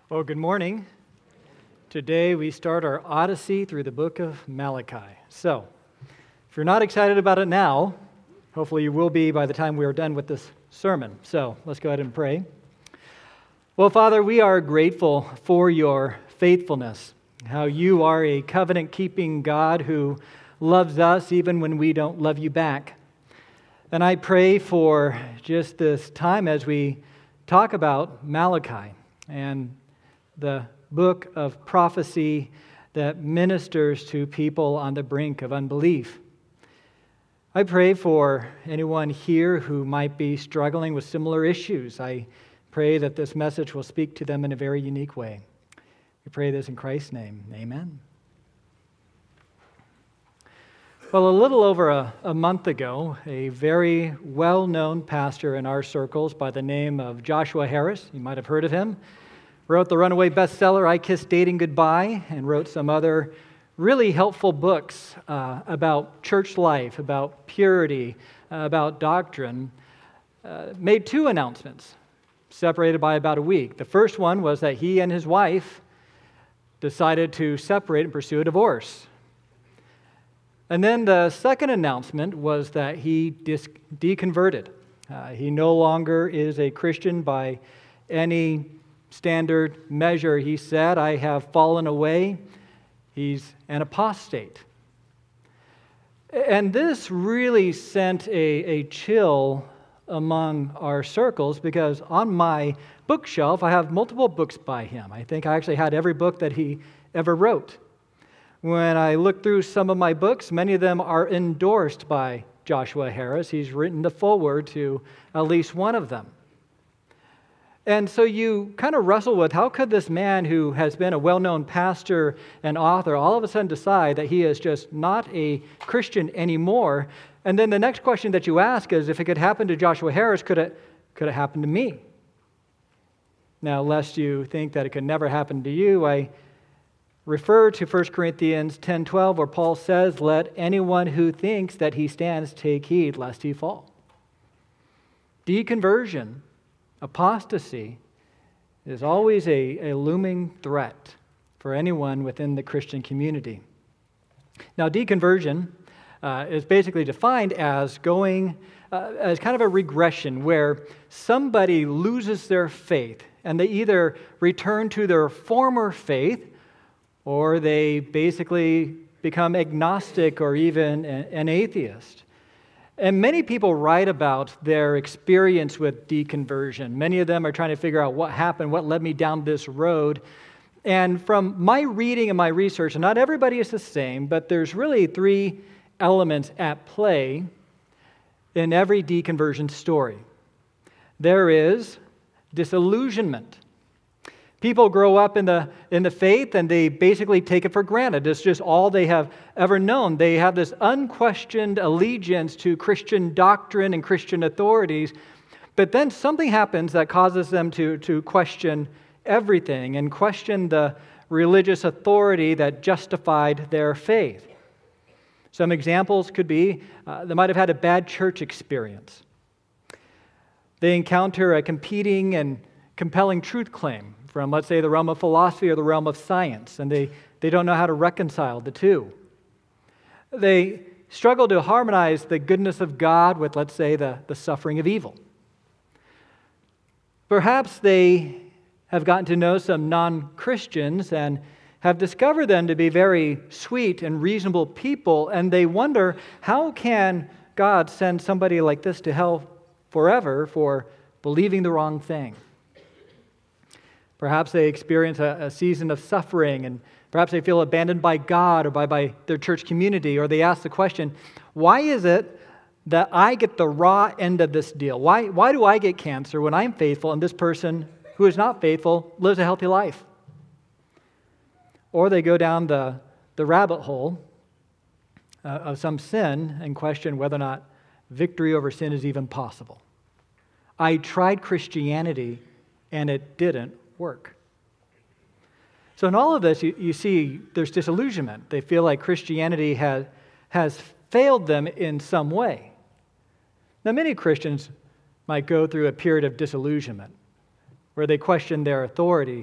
Well, good morning. Today we start our Odyssey through the book of Malachi. So, if you're not excited about it now, hopefully you will be by the time we are done with this sermon. So, let's go ahead and pray. Well, Father, we are grateful for your faithfulness, how you are a covenant-keeping God who loves us even when we don't love you back. And I pray for just this time as we talk about Malachi and the book of prophecy that ministers to people on the brink of unbelief. I pray for anyone here who might be struggling with similar issues. I pray that this message will speak to them in a very unique way. We pray this in Christ's name. Amen. Well, a little over a month ago, a very well-known pastor in our circles by the name of Joshua Harris, you might have heard of him, wrote the runaway bestseller, I Kissed Dating Goodbye, and wrote some other really helpful books about church life, about purity, about doctrine, made two announcements, separated by about a week. The first one was that he and his wife decided to separate and pursue a divorce. And then the second announcement was that he deconverted. He no longer is a Christian by any standard measure. He said, I have fallen away. He's an apostate. And this really sent a chill among our circles because on my bookshelf, I have multiple books by him. I think I actually had every book that he ever wrote. When I look through some of my books, many of them are endorsed by Joshua Harris. He's written the foreword to at least one of them. And so you kind of wrestle with how could this man who has been a well-known pastor and author all of a sudden decide that he is just not a Christian anymore? And then the next question that you ask is, if it could happen to Joshua Harris, could it happen to me? Now, lest you think that it could never happen to you, I refer to 1 Corinthians 10:12, where Paul says, let anyone who thinks that he stands take heed lest he fall. Deconversion, apostasy, is always a looming threat for anyone within the Christian community. Now, deconversion is basically defined as going as kind of a regression where somebody loses their faith and they either return to their former faith or they basically become agnostic or even an atheist. And many people write about their experience with deconversion. Many of them are trying to figure out what happened, what led me down this road. And from my reading and my research, and not everybody is the same, but there's really three elements at play in every deconversion story. There is disillusionment. People grow up in the faith and they basically take it for granted. It's just all they have ever known. They have this unquestioned allegiance to Christian doctrine and Christian authorities, but then something happens that causes them to question everything and question the religious authority that justified their faith. Some examples could be they might have had a bad church experience. They encounter a competing and compelling truth claim from, let's say, the realm of philosophy or the realm of science, and they don't know how to reconcile the two. They struggle to harmonize the goodness of God with, let's say, the suffering of evil. Perhaps they have gotten to know some non-Christians and have discovered them to be very sweet and reasonable people, and they wonder, how can God send somebody like this to hell forever for believing the wrong thing? Perhaps they experience a season of suffering, and perhaps they feel abandoned by God or by their church community, or they ask the question, why is it that I get the raw end of this deal? Why do I get cancer when I'm faithful and this person who is not faithful lives a healthy life? Or they go down the rabbit hole of some sin and question whether or not victory over sin is even possible. I tried Christianity and it didn't work. So in all of this, you see there's disillusionment. They feel like Christianity has failed them in some way. Now, many Christians might go through a period of disillusionment where they question their authority,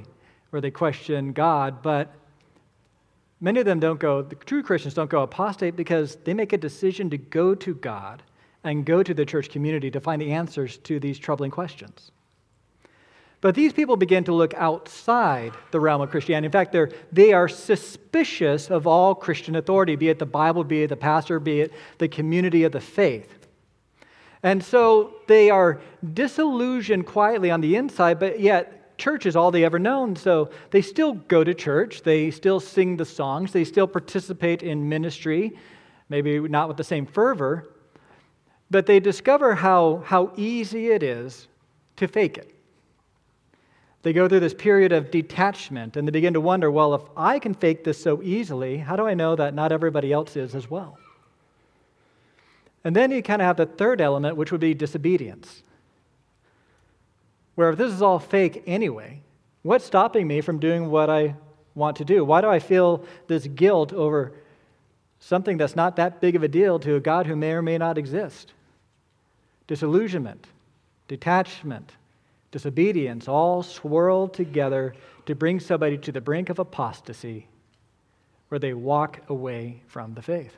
where they question God, but many of them the true Christians don't go apostate because they make a decision to go to God and go to the church community to find the answers to these troubling questions. But these people begin to look outside the realm of Christianity. In fact, they are suspicious of all Christian authority, be it the Bible, be it the pastor, be it the community of the faith. And so they are disillusioned quietly on the inside, but yet church is all they ever known. So they still go to church, they still sing the songs, they still participate in ministry, maybe not with the same fervor, but they discover how easy it is to fake it. They go through this period of detachment, and they begin to wonder, well, if I can fake this so easily, how do I know that not everybody else is as well? And then you kind of have the third element, which would be disobedience. Where if this is all fake anyway, what's stopping me from doing what I want to do? Why do I feel this guilt over something that's not that big of a deal to a God who may or may not exist? Disillusionment, detachment, disobedience, all swirled together to bring somebody to the brink of apostasy where they walk away from the faith.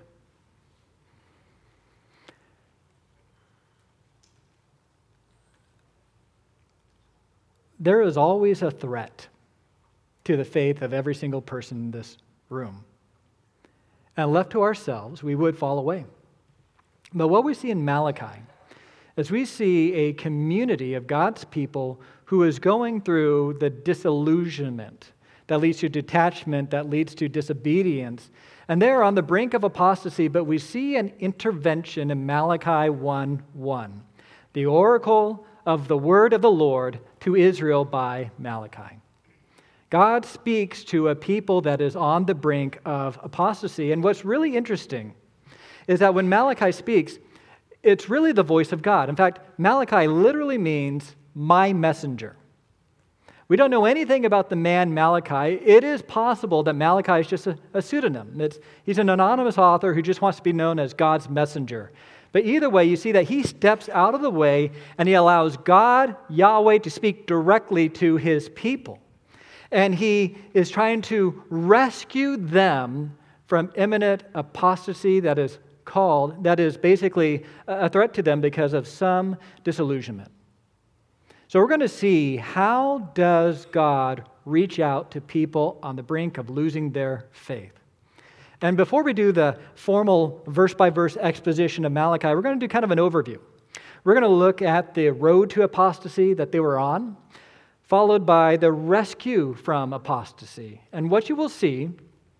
There is always a threat to the faith of every single person in this room. And left to ourselves, we would fall away. But what we see in Malachi is we see a community of God's people who is going through the disillusionment that leads to detachment, that leads to disobedience. And they're on the brink of apostasy, but we see an intervention in Malachi 1:1, the oracle of the word of the Lord to Israel by Malachi. God speaks to a people that is on the brink of apostasy. And what's really interesting is that when Malachi speaks, it's really the voice of God. In fact, Malachi literally means my messenger. We don't know anything about the man Malachi. It is possible that Malachi is just a pseudonym. He's an anonymous author who just wants to be known as God's messenger. But either way, you see that he steps out of the way and he allows God, Yahweh, to speak directly to his people. And he is trying to rescue them from imminent apostasy that is basically a threat to them because of some disillusionment. So we're going to see, how does God reach out to people on the brink of losing their faith? And before we do the formal verse-by-verse exposition of Malachi, we're going to do kind of an overview. We're going to look at the road to apostasy that they were on, followed by the rescue from apostasy. And what you will see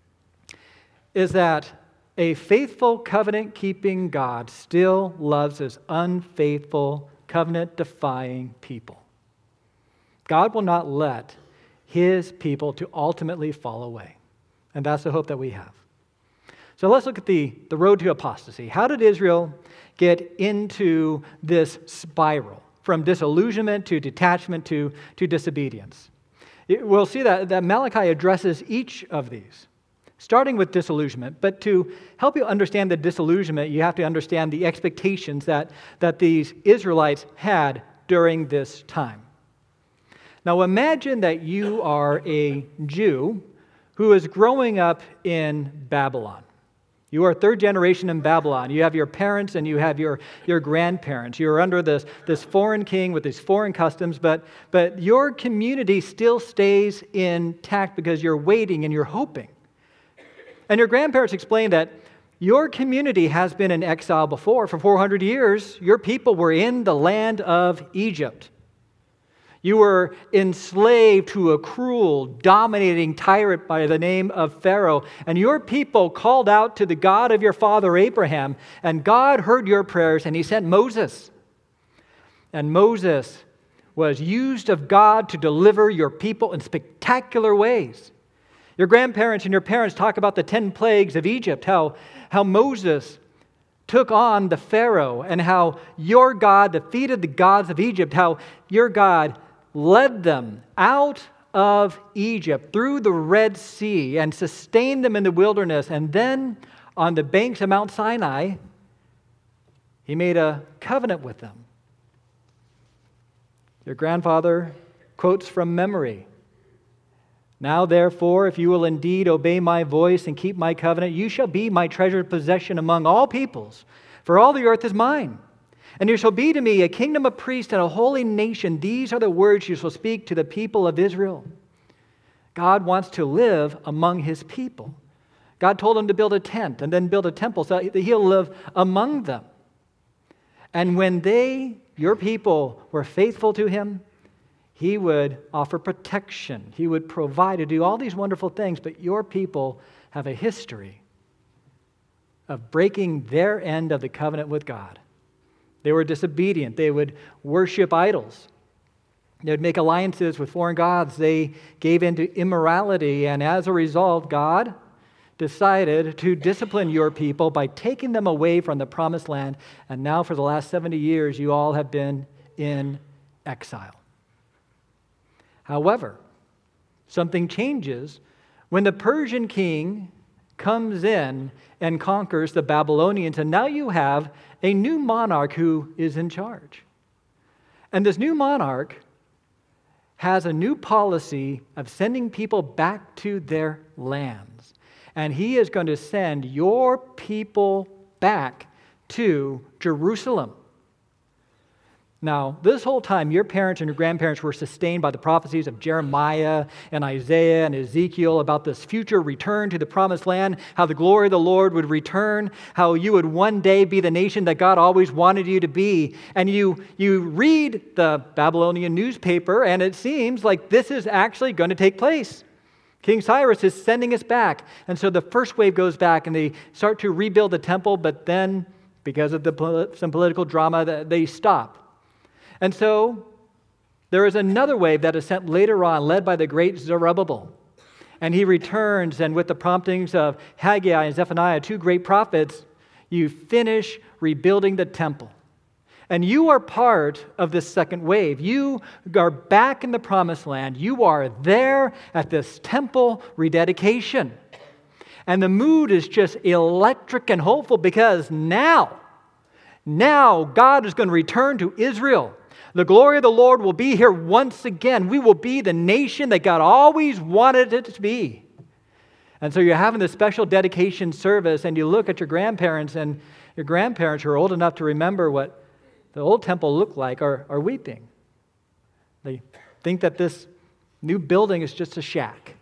is that a faithful, covenant-keeping God still loves his unfaithful, covenant-defying people. God will not let his people to ultimately fall away. And that's the hope that we have. So let's look at the road to apostasy. How did Israel get into this spiral from disillusionment to detachment to disobedience? We'll see that Malachi addresses each of these, starting with disillusionment. But to help you understand the disillusionment, you have to understand the expectations that these Israelites had during this time. Now imagine that you are a Jew who is growing up in Babylon. You are third generation in Babylon. You have your parents and you have your grandparents. You're under this foreign king with these foreign customs, but your community still stays intact because you're waiting and you're hoping. And your grandparents explained that your community has been in exile before. For 400 years, your people were in the land of Egypt. You were enslaved to a cruel, dominating tyrant by the name of Pharaoh. And your people called out to the God of your father Abraham. And God heard your prayers and he sent Moses. And Moses was used of God to deliver your people in spectacular ways. Your grandparents and your parents talk about the 10 plagues of Egypt, how Moses took on the Pharaoh, and how your God defeated the gods of Egypt, how your God led them out of Egypt through the Red Sea and sustained them in the wilderness. And then on the banks of Mount Sinai, he made a covenant with them. Your grandfather quotes from memory Now, therefore, if you will indeed obey my voice and keep my covenant, you shall be my treasured possession among all peoples, for all the earth is mine. And you shall be to me a kingdom of priests and a holy nation. These are the words you shall speak to the people of Israel. God wants to live among his people. God told him to build a tent and then build a temple so that he'll live among them. And when your people, were faithful to him, he would offer protection. He would provide to do all these wonderful things. But your people have a history of breaking their end of the covenant with God. They were disobedient. They would worship idols. They would make alliances with foreign gods. They gave in to immorality. And as a result, God decided to discipline your people by taking them away from the promised land. And now for the last 70 years, you all have been in exile. However, something changes when the Persian king comes in and conquers the Babylonians, and now you have a new monarch who is in charge. And this new monarch has a new policy of sending people back to their lands. And he is going to send your people back to Jerusalem. Now, this whole time, your parents and your grandparents were sustained by the prophecies of Jeremiah and Isaiah and Ezekiel about this future return to the promised land, how the glory of the Lord would return, how you would one day be the nation that God always wanted you to be. And you read the Babylonian newspaper, and it seems like this is actually going to take place. King Cyrus is sending us back. And so the first wave goes back, and they start to rebuild the temple, but then, because of some political drama, they stop. And so there is another wave that is sent later on, led by the great Zerubbabel. And he returns, and with the promptings of Haggai and Zephaniah, two great prophets, you finish rebuilding the temple. And you are part of this second wave. You are back in the promised land. You are there at this temple rededication. And the mood is just electric and hopeful because now God is going to return to Israel. The glory of the Lord will be here once again. We will be the nation that God always wanted it to be. And so you're having this special dedication service, and you look at your grandparents, and your grandparents who are old enough to remember what the old temple looked like are weeping. They think that this new building is just a shack.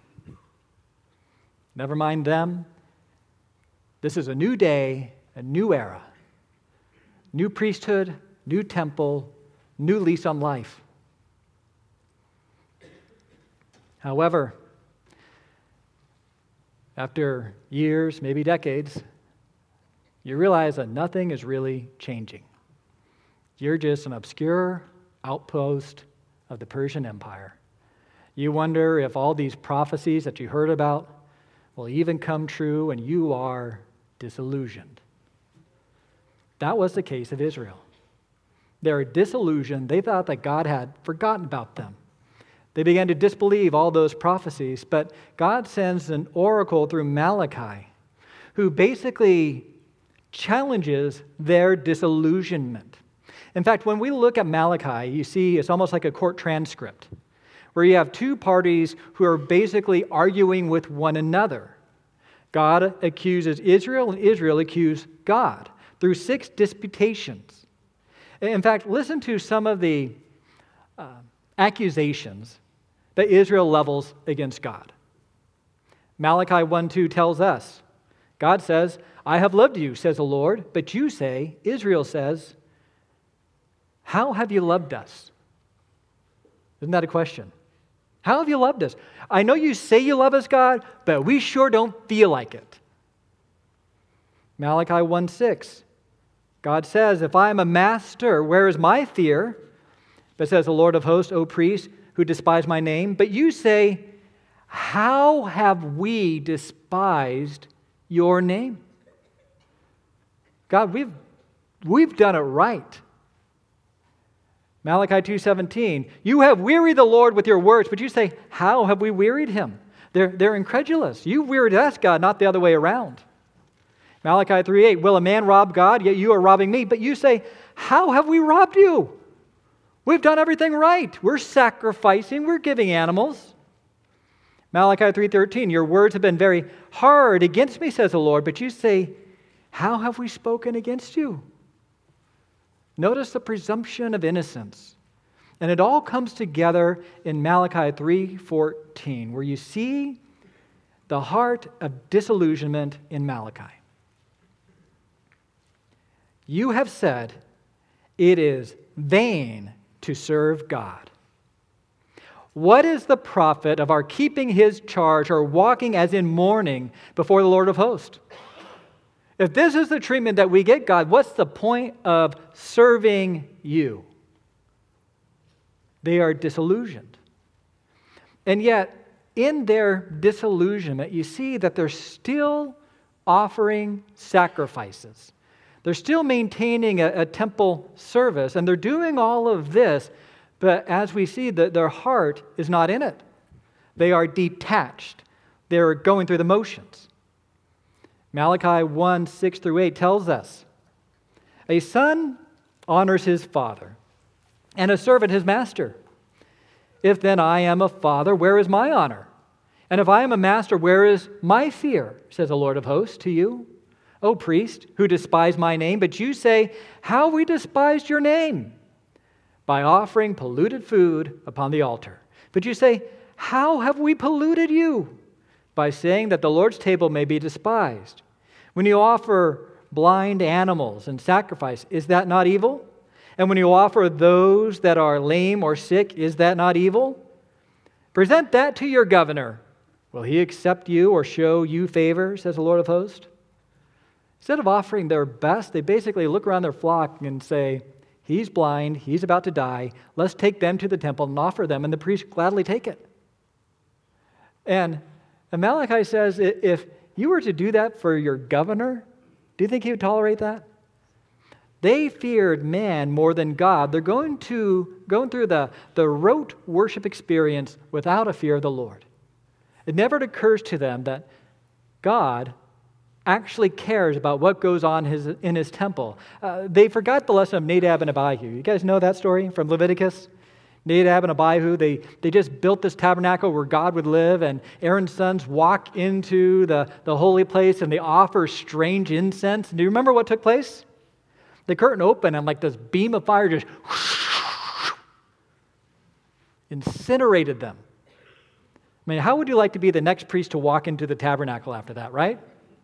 Never mind them. This is a new day, a new era. New priesthood, new temple, new lease on life. However, after years, maybe decades, you realize that nothing is really changing. You're just an obscure outpost of the Persian Empire. You wonder if all these prophecies that you heard about will even come true, and you are disillusioned. That was the case of Israel. They were disillusioned. They thought that God had forgotten about them. They began to disbelieve all those prophecies, but God sends an oracle through Malachi who basically challenges their disillusionment. In fact, when we look at Malachi, you see it's almost like a court transcript where you have two parties who are basically arguing with one another. God accuses Israel, and Israel accuses God through 6 disputations. In fact, listen to some of the accusations that Israel levels against God. Malachi 1:2 tells us, God says, I have loved you, says the Lord, but you say, Israel says, how have you loved us? Isn't that a question? How have you loved us? I know you say you love us, God, but we sure don't feel like it. Malachi 1:6, God says, if I am a master, where is my fear? But says the Lord of hosts, O priests, who despise my name. But you say, how have we despised your name? God, we've done it right. Malachi 2:17, you have wearied the Lord with your words, but you say, how have we wearied him? They're incredulous. You wearied us, God, not the other way around. Malachi 3:8, will a man rob God? Yet you are robbing me. But you say, how have we robbed you? We've done everything right. We're sacrificing. We're giving animals. Malachi 3:13, your words have been very hard against me, says the Lord, but you say, how have we spoken against you? Notice the presumption of innocence. And it all comes together in Malachi 3:14, where you see the heart of disillusionment in Malachi. You have said, it is vain to serve God. What is the profit of our keeping his charge or walking as in mourning before the Lord of hosts? If this is the treatment that we get, God, what's the point of serving you? They are disillusioned. And yet, in their disillusionment, you see that they're still offering sacrifices. They're still maintaining a temple service, and they're doing all of this, but as we see, that their heart is not in it. They are detached. They're going through the motions. Malachi 1:6-8 tells us, a son honors his father, and a servant his master. If then I am a father, where is my honor? And if I am a master, where is my fear? Says the Lord of hosts to you, O priest, who despise my name. But you say, how we despised your name? By offering polluted food upon the altar. But you say, how have we polluted you? By saying that the Lord's table may be despised. When you offer blind animals in sacrifice, is that not evil? And when you offer those that are lame or sick, is that not evil? Present that to your governor. Will he accept you or show you favor, says the Lord of hosts? Instead of offering their best, they basically look around their flock and say, he's blind, he's about to die, let's take them to the temple and offer them, and the priests gladly take it. And Malachi says, if you were to do that for your governor, do you think he would tolerate that? They feared man more than God. They're going through the rote worship experience without a fear of the Lord. It never occurs to them that God actually cares about what goes on in his temple. They forgot the lesson of Nadab and Abihu. You guys know that story from Leviticus? Nadab and Abihu, they just built this tabernacle where God would live, and Aaron's sons walk into the holy place and they offer strange incense. Do you remember what took place? The curtain opened and like this beam of fire just incinerated them. I mean, how would you like to be the next priest to walk into the tabernacle after that, right?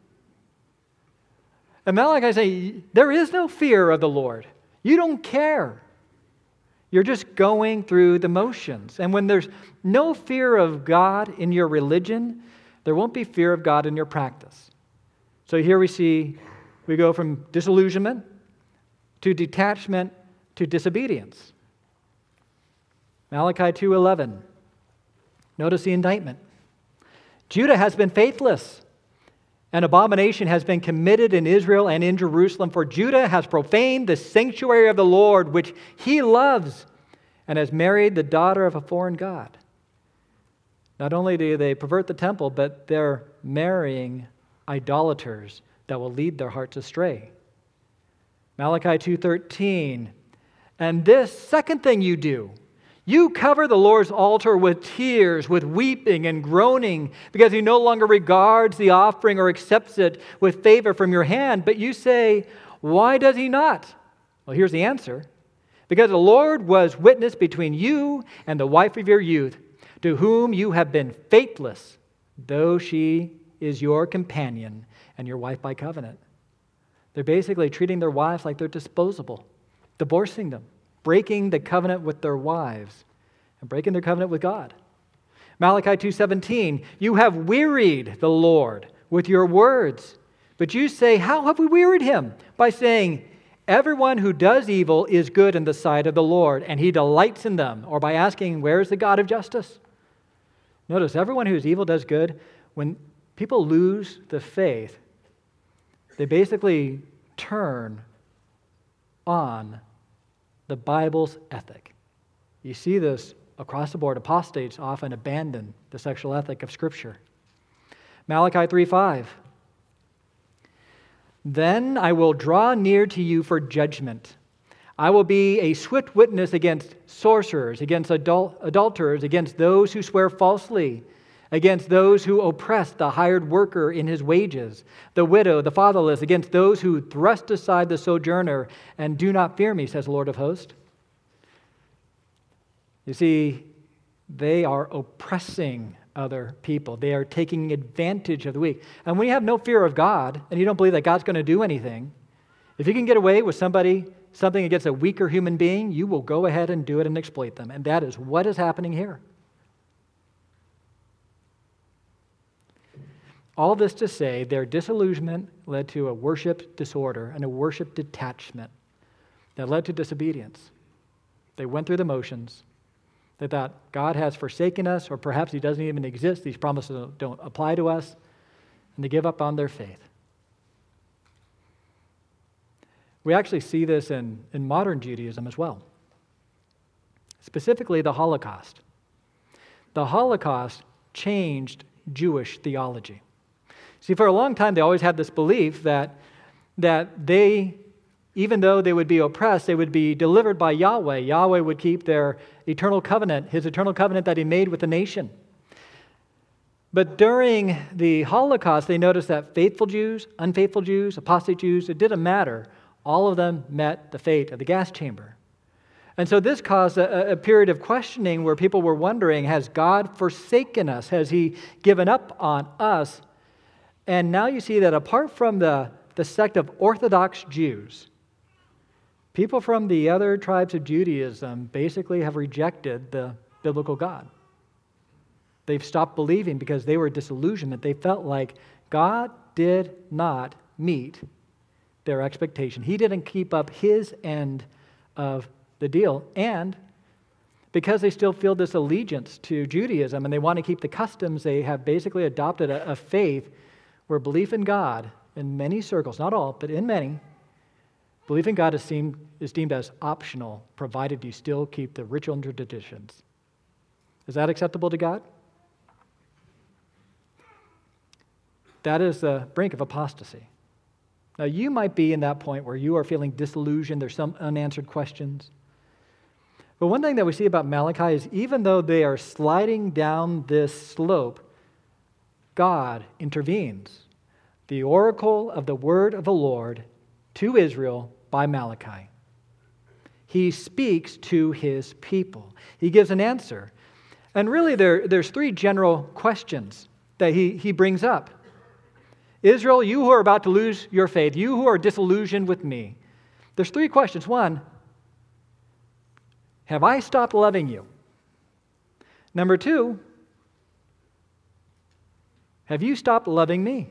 And Malachi say, there is no fear of the Lord. You don't care. You're just going through the motions. And when there's no fear of God in your religion, there won't be fear of God in your practice. So here we go from disillusionment to detachment to disobedience. Malachi 2:11. Notice the indictment. Judah has been faithless. An abomination has been committed in Israel and in Jerusalem, for Judah has profaned the sanctuary of the Lord, which he loves, and has married the daughter of a foreign god. Not only do they pervert the temple, but they're marrying idolaters that will lead their hearts astray. Malachi 2:13. And this second thing you do, you cover the Lord's altar with tears, with weeping and groaning, because he no longer regards the offering or accepts it with favor from your hand. But you say, why does he not? Well, here's the answer. Because the Lord was witness between you and the wife of your youth, to whom you have been faithless, though she is your companion and your wife by covenant. They're basically treating their wives like they're disposable, divorcing them, breaking the covenant with their wives, and breaking their covenant with God. Malachi 2:17, you have wearied the Lord with your words. But you say, how have we wearied him? By saying, everyone who does evil is good in the sight of the Lord, and he delights in them. Or by asking, where is the God of justice? Notice, everyone who is evil does good. When people lose the faith, they basically turn on the Bible's ethic. You see this across the board. Apostates often abandon the sexual ethic of Scripture. Malachi 3:5. Then I will draw near to you for judgment. I will be a swift witness against sorcerers, against adulterers, against those who swear falsely, against those who oppress the hired worker in his wages, the widow, the fatherless, against those who thrust aside the sojourner and do not fear me, says the Lord of hosts. You see, they are oppressing other people. They are taking advantage of the weak. And when you have no fear of God, and you don't believe that God's going to do anything, if you can get away with something against a weaker human being, you will go ahead and do it and exploit them. And that is what is happening here. All this to say, their disillusionment led to a worship disorder and a worship detachment that led to disobedience. They went through the motions. They thought, God has forsaken us, or perhaps He doesn't even exist. These promises don't apply to us. And they give up on their faith. We actually see this in modern Judaism as well. Specifically, the Holocaust. The Holocaust changed Jewish theology. See, for a long time, they always had this belief that they, even though they would be oppressed, they would be delivered by Yahweh. Yahweh would keep their eternal covenant, His eternal covenant that He made with the nation. But during the Holocaust, they noticed that faithful Jews, unfaithful Jews, apostate Jews, it didn't matter. All of them met the fate of the gas chamber. And so this caused a period of questioning where people were wondering, has God forsaken us? Has He given up on us? And now you see that apart from the sect of Orthodox Jews, people from the other tribes of Judaism basically have rejected the biblical God. They've stopped believing because they were disillusioned, that they felt like God did not meet their expectation. He didn't keep up His end of the deal. And because they still feel this allegiance to Judaism and they want to keep the customs, they have basically adopted a faith where belief in God, in many circles, not all, but in many, belief in God is deemed as optional, provided you still keep the ritual and traditions. Is that acceptable to God? That is the brink of apostasy. Now, you might be in that point where you are feeling disillusioned, there's some unanswered questions. But one thing that we see about Malachi is even though they are sliding down this slope, God intervenes. The oracle of the word of the Lord to Israel by Malachi. He speaks to His people. He gives an answer. And really there's three general questions that he brings up. Israel, you who are about to lose your faith, you who are disillusioned with me. There's three questions. One, have I stopped loving you? Number two, have you stopped loving me?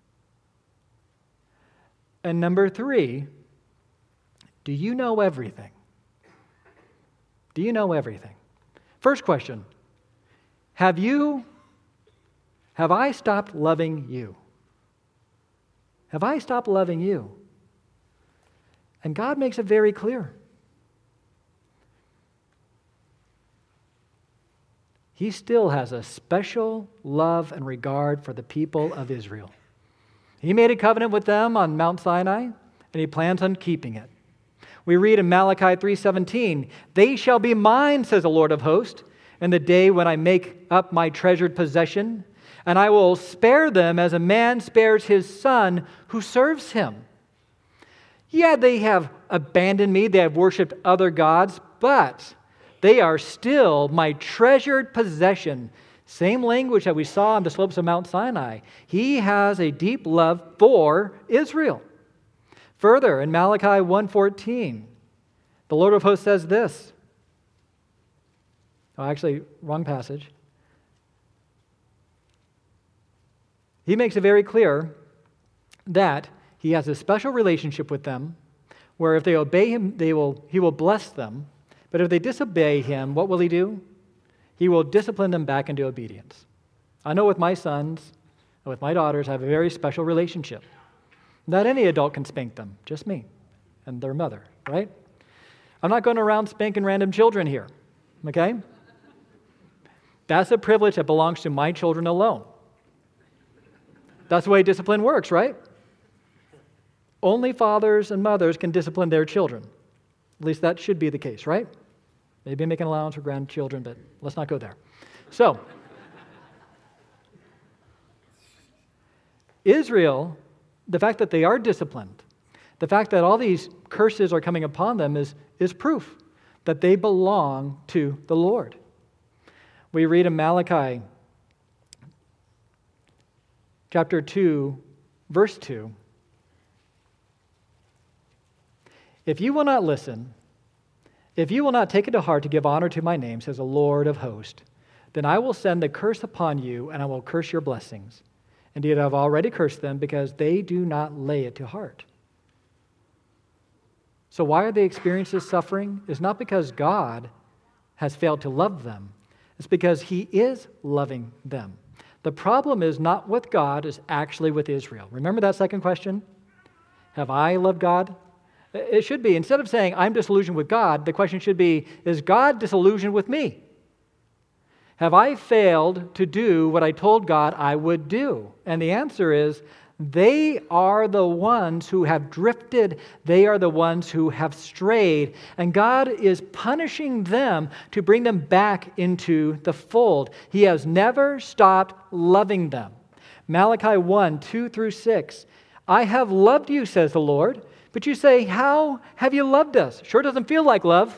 And number three, do you know everything? Do you know everything? First question, have I stopped loving you? Have I stopped loving you? And God makes it very clear. He still has a special love and regard for the people of Israel. He made a covenant with them on Mount Sinai, and He plans on keeping it. We read in Malachi 3:17, "They shall be mine, says the Lord of hosts, in the day when I make up my treasured possession, and I will spare them as a man spares his son who serves him." Yeah, they have abandoned me, they have worshipped other gods, but they are still my treasured possession. Same language that we saw on the slopes of Mount Sinai. He has a deep love for Israel. Further, in Malachi 1:14, the Lord of hosts says this. Oh, actually, wrong passage. He makes it very clear that He has a special relationship with them, where if they obey Him, He will bless them. But if they disobey Him, what will He do? He will discipline them back into obedience. I know with my sons and with my daughters, I have a very special relationship. Not any adult can spank them, just me and their mother, right? I'm not going around spanking random children here, okay? That's a privilege that belongs to my children alone. That's the way discipline works, right? Only fathers and mothers can discipline their children. At least that should be the case, right? Maybe make an allowance for grandchildren, but let's not go there. So, Israel, the fact that they are disciplined, the fact that all these curses are coming upon them is proof that they belong to the Lord. We read in Malachi chapter 2, verse 2, "If you will not listen, if you will not take it to heart to give honor to my name, says the Lord of hosts, then I will send the curse upon you, and I will curse your blessings. Indeed, I have already cursed them because they do not lay it to heart." So why are they experiencing this suffering? It's not because God has failed to love them. It's because He is loving them. The problem is not with God, it's actually with Israel. Remember that second question? Have I loved God? It should be, instead of saying, I'm disillusioned with God, the question should be, is God disillusioned with me? Have I failed to do what I told God I would do? And the answer is, they are the ones who have drifted. They are the ones who have strayed. And God is punishing them to bring them back into the fold. He has never stopped loving them. Malachi 1, 2 through 6. "I have loved you, says the Lord. But you say, how have you loved us?" Sure doesn't feel like love.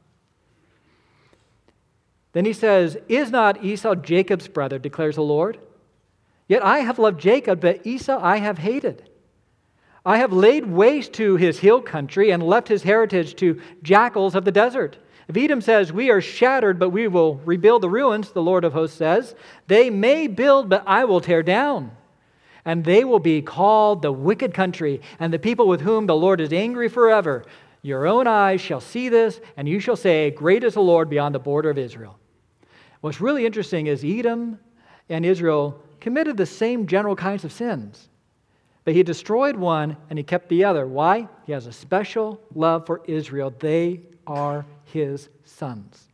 Then he says, "Is not Esau Jacob's brother, declares the Lord? Yet I have loved Jacob, but Esau I have hated. I have laid waste to his hill country and left his heritage to jackals of the desert. If Edom says, 'We are shattered, but we will rebuild the ruins,' the Lord of hosts says, 'they may build, but I will tear down. And they will be called the wicked country, and the people with whom the Lord is angry forever. Your own eyes shall see this, and you shall say, Great is the Lord beyond the border of Israel.'" What's really interesting is Edom and Israel committed the same general kinds of sins. But he destroyed one and he kept the other. Why? He has a special love for Israel. They are his sons.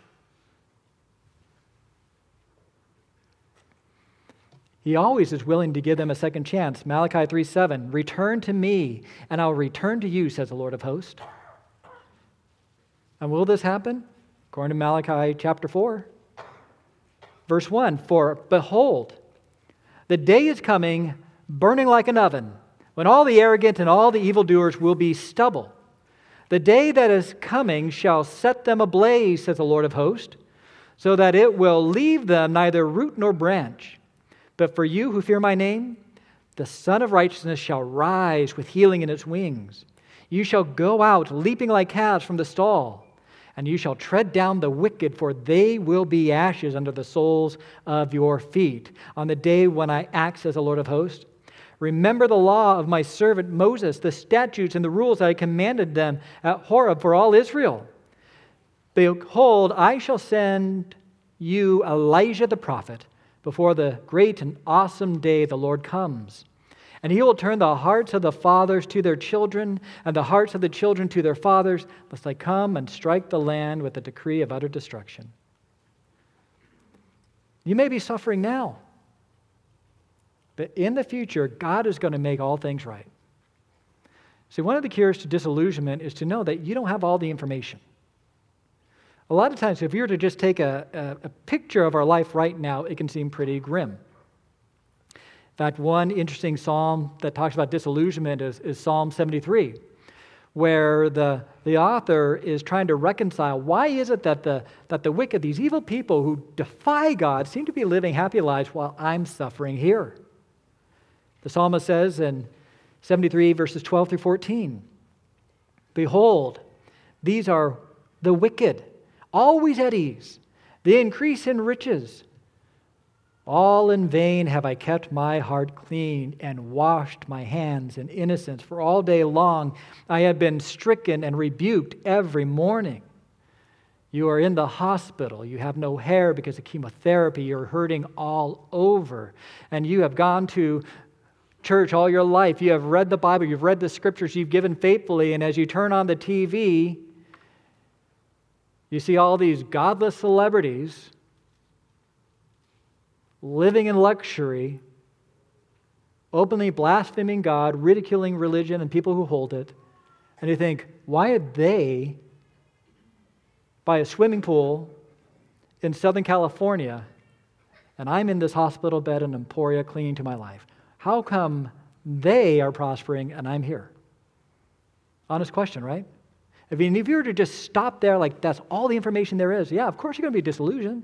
He always is willing to give them a second chance. Malachi 3:7, "Return to me, and I'll return to you, says the Lord of hosts." And will this happen? According to Malachi chapter 4, verse 1, "For behold, the day is coming, burning like an oven, when all the arrogant and all the evildoers will be stubble. The day that is coming shall set them ablaze, says the Lord of hosts, so that it will leave them neither root nor branch. But for you who fear my name, the Son of Righteousness shall rise with healing in its wings. You shall go out leaping like calves from the stall, and you shall tread down the wicked, for they will be ashes under the soles of your feet. On the day when I act, says the Lord of hosts, remember the law of my servant Moses, the statutes and the rules that I commanded them at Horeb for all Israel. Behold, I shall send you Elijah the prophet before the great and awesome day the Lord comes. And he will turn the hearts of the fathers to their children, and the hearts of the children to their fathers, lest I come and strike the land with a decree of utter destruction." You may be suffering now, but in the future, God is going to make all things right. See, one of the cures to disillusionment is to know that you don't have all the information. A lot of times, if you were to just take a picture of our life right now, it can seem pretty grim. In fact, one interesting psalm that talks about disillusionment is Psalm 73, where the author is trying to reconcile why is it that the wicked, these evil people who defy God, seem to be living happy lives while I'm suffering here. The psalmist says in 73, verses 12 through 14, "Behold, these are the wicked, always at ease. They increase in riches. All in vain have I kept my heart clean and washed my hands in innocence. For all day long I have been stricken and rebuked every morning. You are in the hospital. You have no hair because of chemotherapy. You're hurting all over. And you have gone to church all your life. You have read the Bible. You've read the scriptures. You've given faithfully. And as you turn on the TV, you see all these godless celebrities living in luxury, openly blaspheming God, ridiculing religion and people who hold it. And you think, why are they by a swimming pool in Southern California and I'm in this hospital bed in Emporia clinging to my life? How come they are prospering and I'm here? Honest question, right? I mean, if you were to just stop there, like that's all the information there is, yeah, of course you're going to be disillusioned.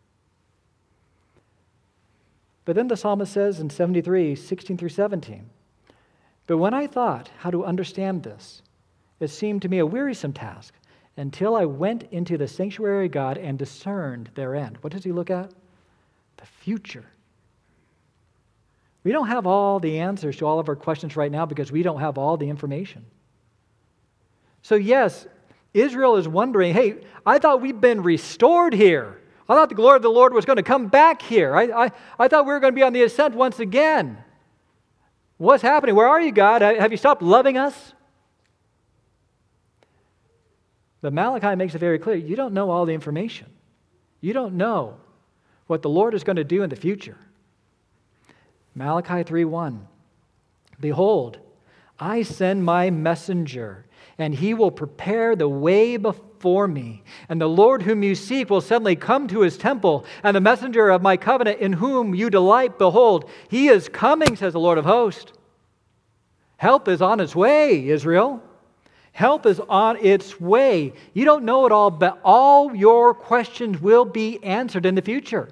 But then the psalmist says in 73, 16 through 17, but when I thought how to understand this, it seemed to me a wearisome task until I went into the sanctuary of God and discerned their end. What does he look at? The future. We don't have all the answers to all of our questions right now because we don't have all the information. So yes, Israel is wondering, hey, I thought we'd been restored here. I thought the glory of the Lord was going to come back here. I thought we were going to be on the ascent once again. What's happening? Where are you, God? Have you stopped loving us? But Malachi makes it very clear, you don't know all the information. You don't know what the Lord is going to do in the future. Malachi 3:1, behold, I send my messenger, and he will prepare the way before me. And the Lord whom you seek will suddenly come to his temple, and the messenger of my covenant in whom you delight, behold, he is coming, says the Lord of hosts. Help is on its way, Israel. Help is on its way. You don't know it all, but all your questions will be answered in the future.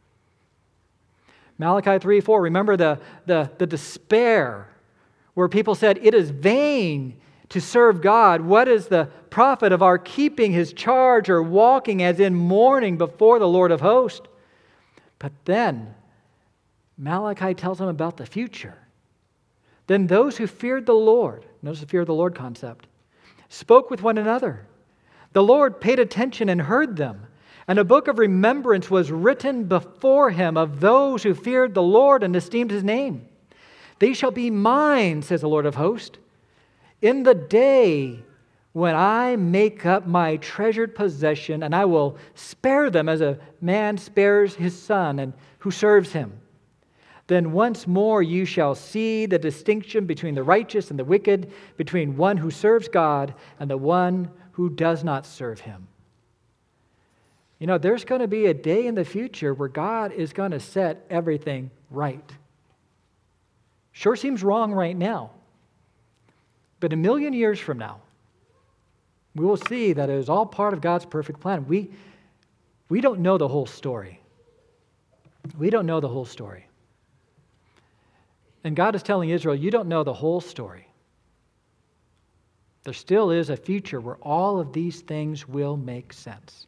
Malachi 3:4, remember the despair where people said, it is vain to serve God. What is the profit of our keeping his charge or walking as in mourning before the Lord of hosts? But then Malachi tells them about the future. Then those who feared the Lord, notice the fear of the Lord concept, spoke with one another. The Lord paid attention and heard them. And a book of remembrance was written before him of those who feared the Lord and esteemed his name. They shall be mine, says the Lord of hosts, in the day when I make up my treasured possession, and I will spare them as a man spares his son and who serves him. Then once more you shall see the distinction between the righteous and the wicked, between one who serves God and the one who does not serve him. You know, there's going to be a day in the future where God is going to set everything right. Sure seems wrong right now. But a million years from now, we will see that it is all part of God's perfect plan. We don't know the whole story. We don't know the whole story. And God is telling Israel, you don't know the whole story. There still is a future where all of these things will make sense.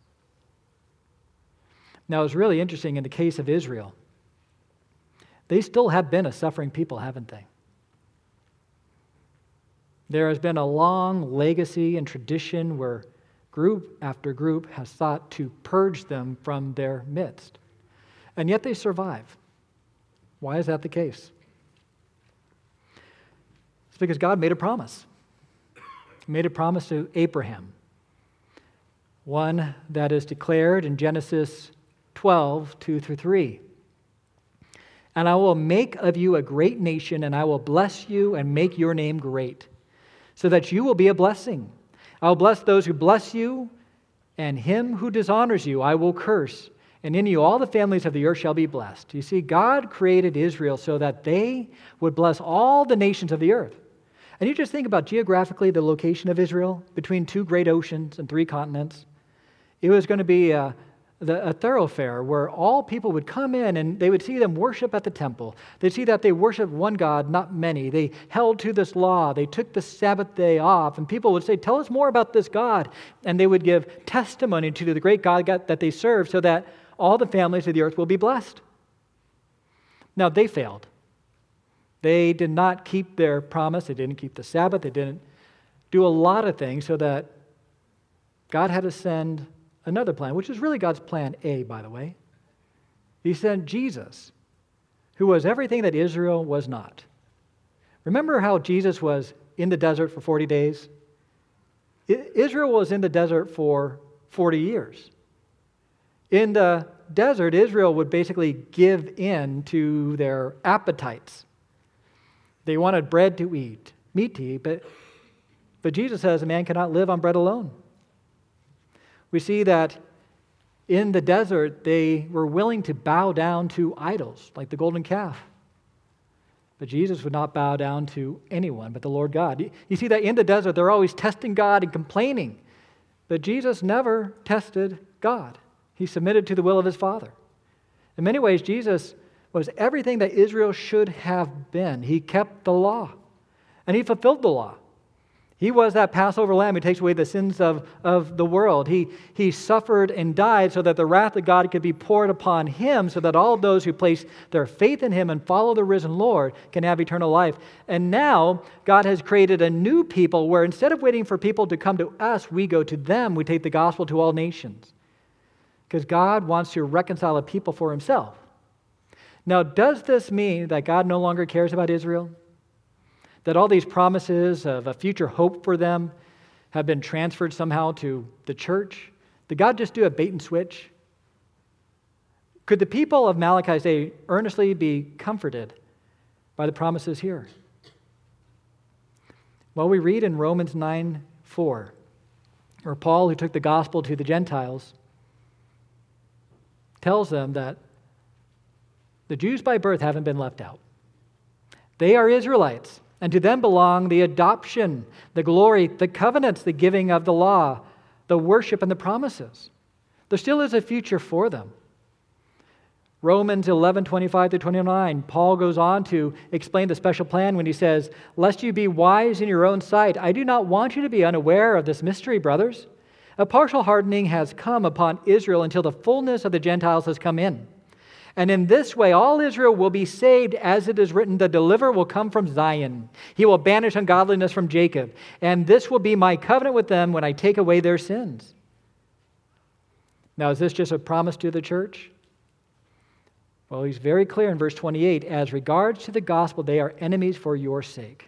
Now, it's really interesting in the case of Israel. They still have been a suffering people, haven't they? There has been a long legacy and tradition where group after group has sought to purge them from their midst. And yet they survive. Why is that the case? It's because God made a promise. He made a promise to Abraham. One that is declared in Genesis 12, 2-3. And I will make of you a great nation, and I will bless you and make your name great, so that you will be a blessing. I will bless those who bless you, and him who dishonors you I will curse. And in you all the families of the earth shall be blessed. You see, God created Israel so that they would bless all the nations of the earth. And you just think about geographically the location of Israel between two great oceans and three continents. It was going to be a thoroughfare where all people would come in and they would see them worship at the temple. They'd see that they worshiped one God, not many. They held to this law. They took the Sabbath day off. And people would say, tell us more about this God. And they would give testimony to the great God that they serve so that all the families of the earth will be blessed. Now, they failed. They did not keep their promise. They didn't keep the Sabbath. They didn't do a lot of things so that God had to send another plan, which is really God's plan A, by the way. He sent Jesus, who was everything that Israel was not. Remember how Jesus was in the desert for 40 days? Israel was in the desert for 40 years. In the desert, Israel would basically give in to their appetites. They wanted bread to eat, meat to eat, but Jesus says a man cannot live on bread alone. We see that in the desert, they were willing to bow down to idols, like the golden calf. But Jesus would not bow down to anyone but the Lord God. You see that in the desert, they're always testing God and complaining. But Jesus never tested God. He submitted to the will of his Father. In many ways, Jesus was everything that Israel should have been. He kept the law, and he fulfilled the law. He was that Passover lamb who takes away the sins of the world. He suffered and died so that the wrath of God could be poured upon him, so that all those who place their faith in him and follow the risen Lord can have eternal life. And now God has created a new people where instead of waiting for people to come to us, we go to them. We take the gospel to all nations. Because God wants to reconcile a people for himself. Now, does this mean that God no longer cares about Israel? That all these promises of a future hope for them have been transferred somehow to the church? Did God just do a bait and switch? Could the people of Malachi say earnestly be comforted by the promises here? Well, we read in Romans 9:4, where Paul, who took the gospel to the Gentiles, tells them that the Jews by birth haven't been left out. They are Israelites, and to them belong the adoption, the glory, the covenants, the giving of the law, the worship, and the promises. There still is a future for them. Romans 11:25-29, Paul goes on to explain the special plan when he says, "Lest you be wise in your own sight, I do not want you to be unaware of this mystery, brothers. A partial hardening has come upon Israel until the fullness of the Gentiles has come in. And in this way, all Israel will be saved, as it is written, the deliverer will come from Zion. He will banish ungodliness from Jacob. And this will be my covenant with them when I take away their sins." Now, is this just a promise to the church? Well, he's very clear in verse 28, as regards to the gospel, they are enemies for your sake.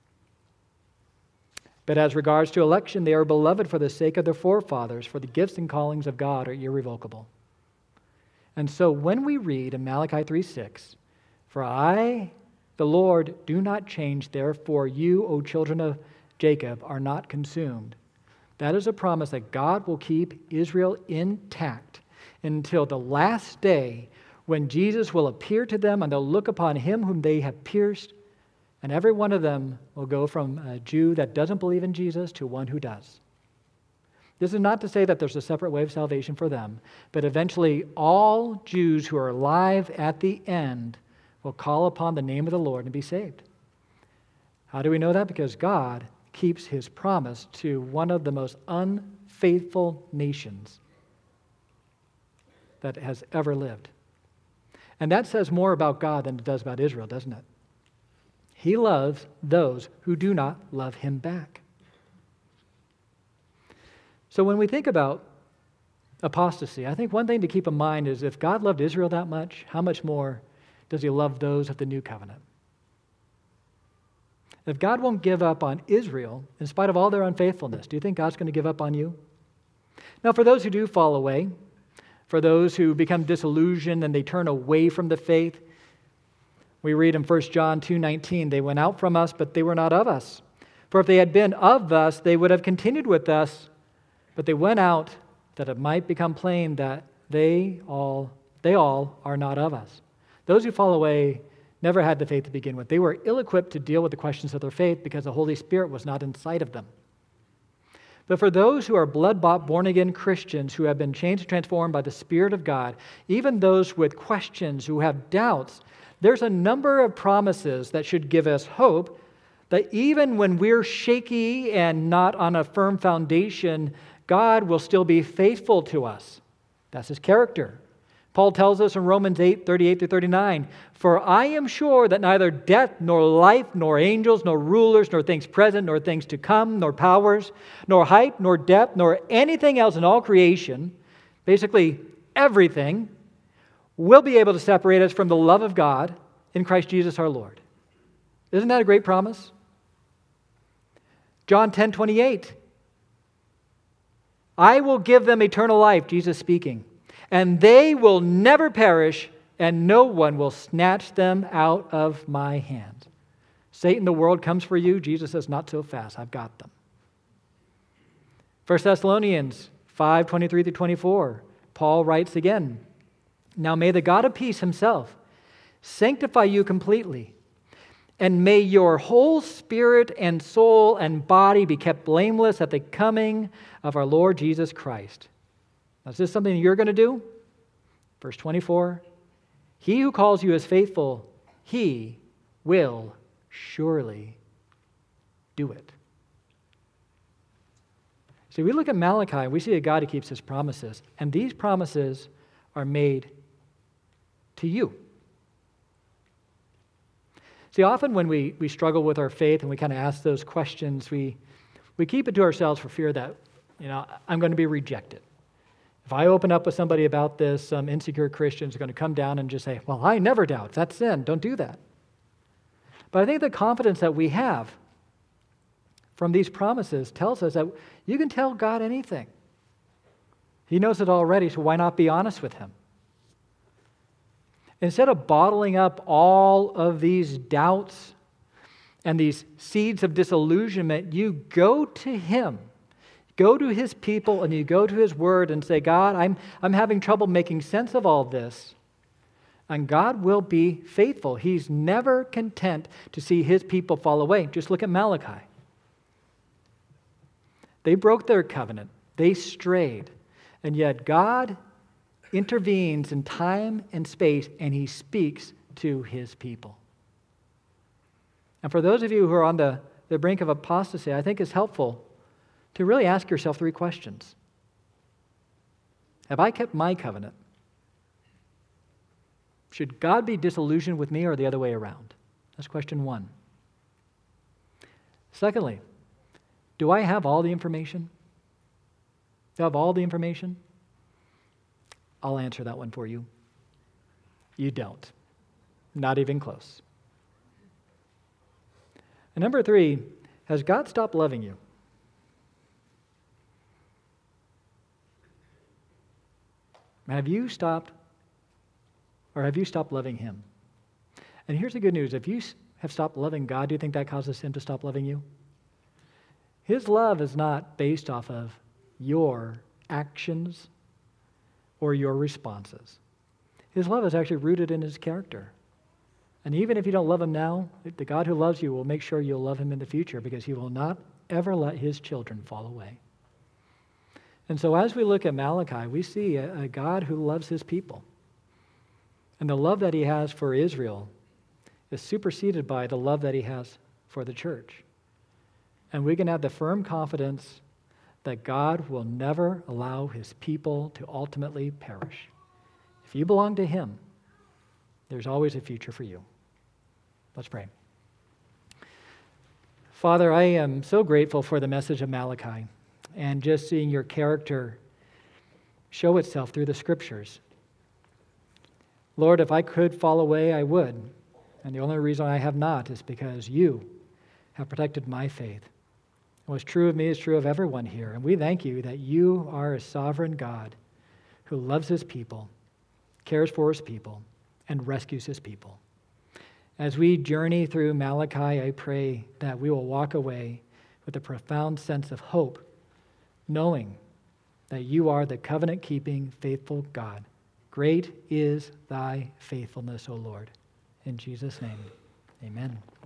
But as regards to election, they are beloved for the sake of their forefathers, for the gifts and callings of God are irrevocable. And so when we read in Malachi 3:6, "For I, the Lord, do not change, therefore you, O children of Jacob, are not consumed," that is a promise that God will keep Israel intact until the last day when Jesus will appear to them and they'll look upon him whom they have pierced, and every one of them will go from a Jew that doesn't believe in Jesus to one who does. This is not to say that there's a separate way of salvation for them, but eventually all Jews who are alive at the end will call upon the name of the Lord and be saved. How do we know that? Because God keeps his promise to one of the most unfaithful nations that has ever lived. And that says more about God than it does about Israel, doesn't it? He loves those who do not love him back. So when we think about apostasy, I think one thing to keep in mind is if God loved Israel that much, how much more does he love those of the new covenant? If God won't give up on Israel in spite of all their unfaithfulness, do you think God's going to give up on you? Now, for those who do fall away, for those who become disillusioned and they turn away from the faith, we read in 1 John 2:19, "They went out from us, but they were not of us. For if they had been of us, they would have continued with us. But they went out that it might become plain that they all are not of us." Those who fall away never had the faith to begin with. They were ill-equipped to deal with the questions of their faith because the Holy Spirit was not inside of them. But for those who are blood-bought, born-again Christians who have been changed and transformed by the Spirit of God, even those with questions, who have doubts, there's a number of promises that should give us hope that even when we're shaky and not on a firm foundation, God will still be faithful to us. That's his character. Paul tells us in Romans 8:38-39, "For I am sure that neither death, nor life, nor angels, nor rulers, nor things present, nor things to come, nor powers, nor height, nor depth, nor anything else in all creation," basically everything, "will be able to separate us from the love of God in Christ Jesus our Lord." Isn't that a great promise? John 10:28, "I will give them eternal life," Jesus speaking, "and they will never perish, and no one will snatch them out of my hand." Satan, the world comes for you. Jesus says, "Not so fast. I've got them." 1 Thessalonians 5:23-24, Paul writes again, "Now may the God of peace himself sanctify you completely, And may your whole spirit and soul and body be kept blameless at the coming of our Lord Jesus Christ. Now, is this something you're going to do? Verse 24, he who calls you is faithful, he will surely do it. See, we look at Malachi, we see a God who keeps his promises, and these promises are made to you. See, often when we struggle with our faith and we kind of ask those questions, we keep it to ourselves for fear that, I'm going to be rejected. If I open up with somebody about this, some insecure Christians are going to come down and just say, well, I never doubt. That's sin. Don't do that. But I think the confidence that we have from these promises tells us that you can tell God anything. He knows it already, so why not be honest with him? Instead of bottling up all of these doubts and these seeds of disillusionment, you go to him. Go to his people and you go to his word and say, God, I'm having trouble making sense of all this. And God will be faithful. He's never content to see his people fall away. Just look at Malachi. They broke their covenant. They strayed. And yet God intervenes in time and space and he speaks to his people. And for those of you who are on the brink of apostasy, I think it's helpful to really ask yourself 3 questions. Have I kept my covenant? Should God be disillusioned with me or the other way around? That's question 1. Secondly, do I have all the information? Do I have all the information? I'll answer that one for you. You don't. Not even close. And number 3, has God stopped loving you? Have you stopped loving him? And here's the good news. If you have stopped loving God, do you think that causes him to stop loving you? His love is not based off of your actions or your responses. His love is actually rooted in his character. And even if you don't love him now, the God who loves you will make sure you'll love him in the future because he will not ever let his children fall away. And so as we look at Malachi, we see a God who loves his people. And the love that he has for Israel is superseded by the love that he has for the church. And we can have the firm confidence that God will never allow his people to ultimately perish. If you belong to him, there's always a future for you. Let's pray. Father, I am so grateful for the message of Malachi and just seeing your character show itself through the scriptures. Lord, if I could fall away, I would. And the only reason I have not is because you have protected my faith. And what's true of me is true of everyone here. And we thank you that you are a sovereign God who loves his people, cares for his people, and rescues his people. As we journey through Malachi, I pray that we will walk away with a profound sense of hope, knowing that you are the covenant-keeping, faithful God. Great is thy faithfulness, O Lord. In Jesus' name, amen.